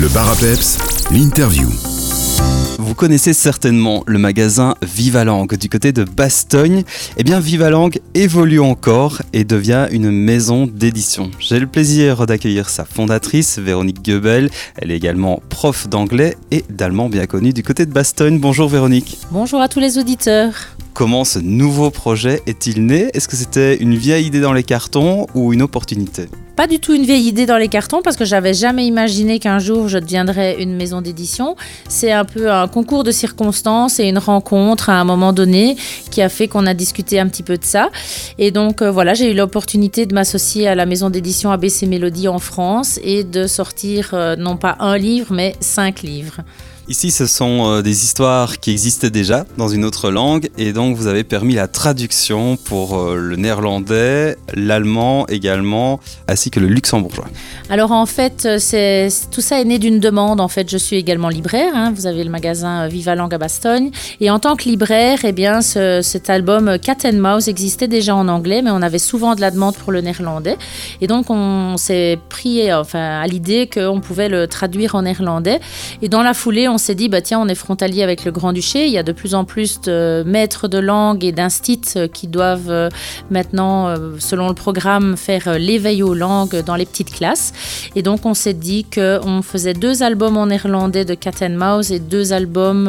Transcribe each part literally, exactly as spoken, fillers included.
Le Bar à Peps, l'interview. Vous connaissez certainement le magasin Viva Langue du côté de Bastogne. Eh bien, Viva Langue évolue encore et devient une maison d'édition. J'ai le plaisir d'accueillir sa fondatrice, Véronique Goebel. Elle est également prof d'anglais et d'allemand bien connue du côté de Bastogne. Bonjour Véronique. Bonjour à tous les auditeurs. Comment ce nouveau projet est-il né ? Est-ce que c'était une vieille idée dans les cartons ou une opportunité ? Pas du tout une vieille idée dans les cartons parce que j'avais jamais imaginé qu'un jour je deviendrais une maison d'édition. C'est un peu un concours de circonstances et une rencontre à un moment donné qui a fait qu'on a discuté un petit peu de ça. Et donc euh, voilà, j'ai eu l'opportunité de m'associer à la maison d'édition A B C Mélodie en France et de sortir euh, non pas un livre mais cinq livres. Ici, ce sont euh, des histoires qui existaient déjà dans une autre langue et donc vous avez permis la traduction pour euh, le néerlandais, l'allemand également, ainsi que le luxembourgeois. Alors en fait, c'est, tout ça est né d'une demande. En fait, je suis également libraire. Hein. Vous avez le magasin Viva Langue à Bastogne. Et en tant que libraire, eh bien, ce, cet album Cat and Mouse existait déjà en anglais, mais on avait souvent de la demande pour le néerlandais. Et donc on s'est pris enfin, à l'idée qu'on pouvait le traduire en néerlandais. Et dans la foulée, on s'est dit, bah tiens, on est frontalier avec le Grand-Duché. Il y a de plus en plus de maîtres de langue et d'instits qui doivent maintenant, selon le programme, faire l'éveil aux langues dans les petites classes. Et donc, on s'est dit qu'on faisait deux albums en néerlandais de Cat and Mouse et deux albums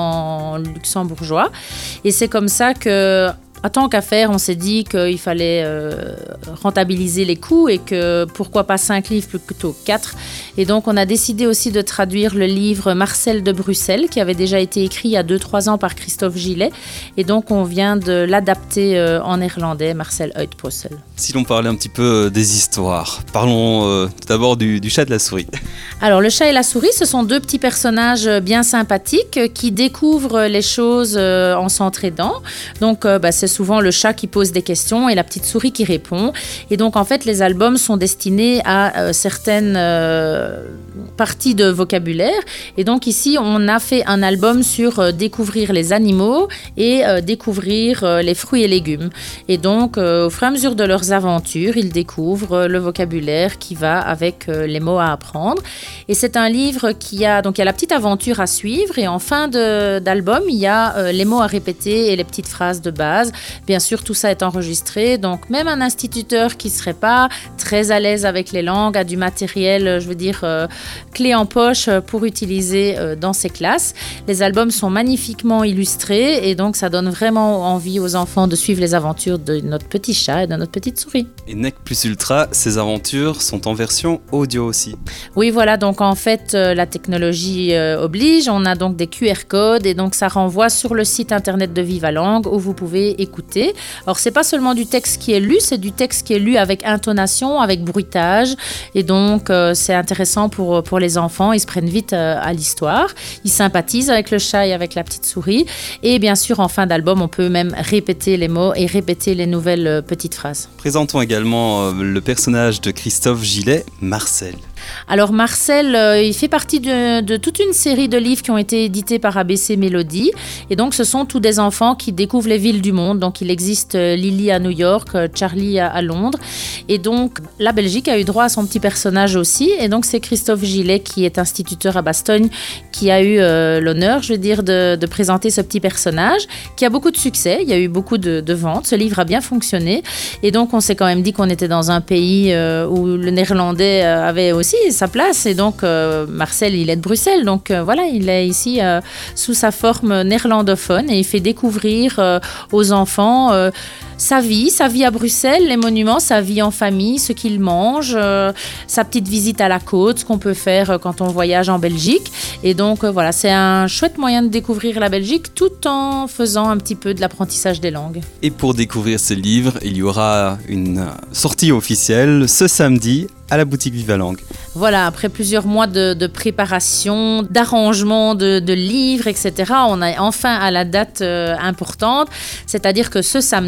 en luxembourgeois. Et c'est comme ça que... À tant qu'à faire, on s'est dit qu'il fallait euh, rentabiliser les coûts et que pourquoi pas cinq livres plutôt quatre. Et donc, on a décidé aussi de traduire le livre Marcel de Bruxelles qui avait déjà été écrit il y a deux trois ans par Christophe Gillet. Et donc, on vient de l'adapter euh, en néerlandais, Marcel uit Brussel. Si l'on parlait un petit peu des histoires, parlons euh, tout d'abord du, du chat et de la souris. Alors, le chat et la souris, ce sont deux petits personnages bien sympathiques qui découvrent les choses euh, en s'entraidant. Donc, euh, bah, c'est souvent le chat qui pose des questions et la petite souris qui répond. Et donc, en fait, les albums sont destinés à euh, certaines euh, parties de vocabulaire. Et donc, ici, on a fait un album sur euh, découvrir les animaux et euh, découvrir euh, les fruits et légumes. Et donc, euh, au fur et à mesure de leurs aventures, ils découvrent euh, le vocabulaire qui va avec euh, les mots à apprendre. Et c'est un livre qui a... Donc, il y a la petite aventure à suivre. Et en fin de, d'album, il y a euh, les mots à répéter et les petites phrases de base. Bien sûr, tout ça est enregistré, donc même un instituteur qui ne serait pas très à l'aise avec les langues a du matériel, je veux dire, euh, clé en poche pour utiliser euh, dans ses classes. Les albums sont magnifiquement illustrés et donc ça donne vraiment envie aux enfants de suivre les aventures de notre petit chat et de notre petite souris. Et Nec Plus Ultra, ces aventures sont en version audio aussi. Oui, voilà, donc en fait, euh, la technologie euh, oblige, on a donc des Q R codes et donc ça renvoie sur le site internet de Viva Langue où vous pouvez écouter. Alors, c'est pas seulement du texte qui est lu, c'est du texte qui est lu avec intonation, avec bruitage. Et donc, euh, c'est intéressant pour, pour les enfants. Ils se prennent vite euh, à l'histoire. Ils sympathisent avec le chat et avec la petite souris. Et bien sûr, en fin d'album, on peut même répéter les mots et répéter les nouvelles euh, petites phrases. Présentons également euh, le personnage de Christophe Gillet, Marcel. Alors Marcel, euh, il fait partie de, de toute une série de livres qui ont été édités par A B C Mélodie. Et donc ce sont tous des enfants qui découvrent les villes du monde. Donc il existe euh, Lily à New York, euh, Charlie à, à Londres. Et donc la Belgique a eu droit à son petit personnage aussi. Et donc c'est Christophe Gillet qui est instituteur à Bastogne qui a eu euh, l'honneur, je veux dire, de, de présenter ce petit personnage qui a beaucoup de succès. Il y a eu beaucoup de, de ventes. Ce livre a bien fonctionné. Et donc on s'est quand même dit qu'on était dans un pays euh, où le néerlandais euh, avait aussi sa place et donc euh, Marcel il est de Bruxelles donc euh, voilà il est ici euh, sous sa forme néerlandophone et il fait découvrir euh, aux enfants euh, sa vie, sa vie à Bruxelles, les monuments, sa vie en famille, ce qu'il mange, euh, sa petite visite à la côte, ce qu'on peut faire euh, quand on voyage en Belgique et donc euh, voilà c'est un chouette moyen de découvrir la Belgique tout en faisant un petit peu de l'apprentissage des langues. Et pour découvrir ce livre, il y aura une sortie officielle ce samedi à la boutique Viva Langue. Voilà, après plusieurs mois de, de préparation, d'arrangement de, de livres, et cetera, on est enfin à la date euh, importante, c'est-à-dire que ce samedi, donc le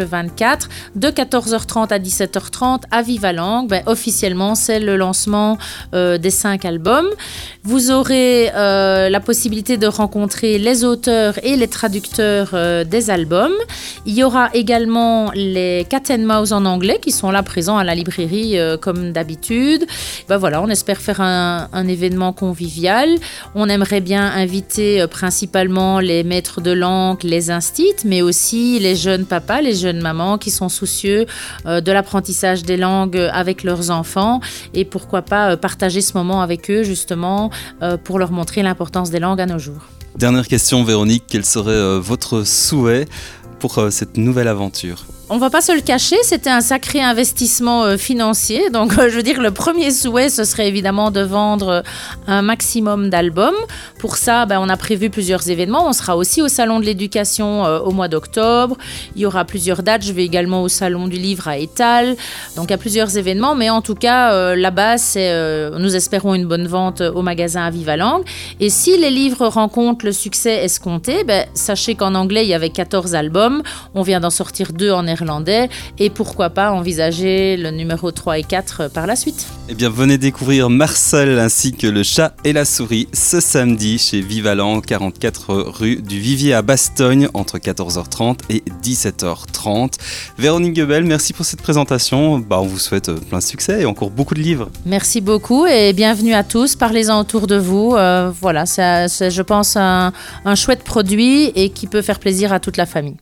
le vingt-quatre, de quatorze heures trente à dix-sept heures trente à Viva Langue. Ben, officiellement, c'est le lancement euh, des cinq albums. Vous aurez euh, la possibilité de rencontrer les auteurs et les traducteurs euh, des albums. Il y aura également les Cat and Mouse en anglais qui sont là présents à la librairie euh, comme d'habitude. Ben voilà, on espère faire un, un événement convivial. On aimerait bien inviter euh, principalement les maîtres de langue, les instits, mais aussi les jeunes papas, les jeunes mamans qui sont soucieux euh, de l'apprentissage des langues avec leurs enfants et pourquoi pas euh, partager ce moment avec eux justement euh, pour leur montrer l'importance des langues à nos jours. Dernière question, Véronique, quel serait euh, votre souhait pour euh, cette nouvelle aventure ? On ne va pas se le cacher, c'était un sacré investissement euh, financier. Donc, euh, je veux dire, le premier souhait, ce serait évidemment de vendre un maximum d'albums. Pour ça, ben, on a prévu plusieurs événements. On sera aussi au Salon de l'Éducation euh, au mois d'octobre. Il y aura plusieurs dates. Je vais également au Salon du Livre à Étal. Donc, il y a plusieurs événements. Mais en tout cas, euh, la base, c'est, euh, nous espérons une bonne vente au magasin à Viva Langue. Et si les livres rencontrent le succès escompté, ben, sachez qu'en anglais, il y avait quatorze albums. On vient d'en sortir deux en néerlandais. Et pourquoi pas envisager le numéro trois et quatre par la suite. Eh bien, venez découvrir Marcel ainsi que le chat et la souris ce samedi chez Viva Langue, quarante-quatre rue du Vivier à Bastogne, entre quatorze heures trente et dix-sept heures trente. Véronique Goebel, merci pour cette présentation. Bah, on vous souhaite plein de succès et encore beaucoup de livres. Merci beaucoup et bienvenue à tous. Parlez-en autour de vous. Euh, voilà, c'est, c'est, je pense, un, un chouette produit et qui peut faire plaisir à toute la famille.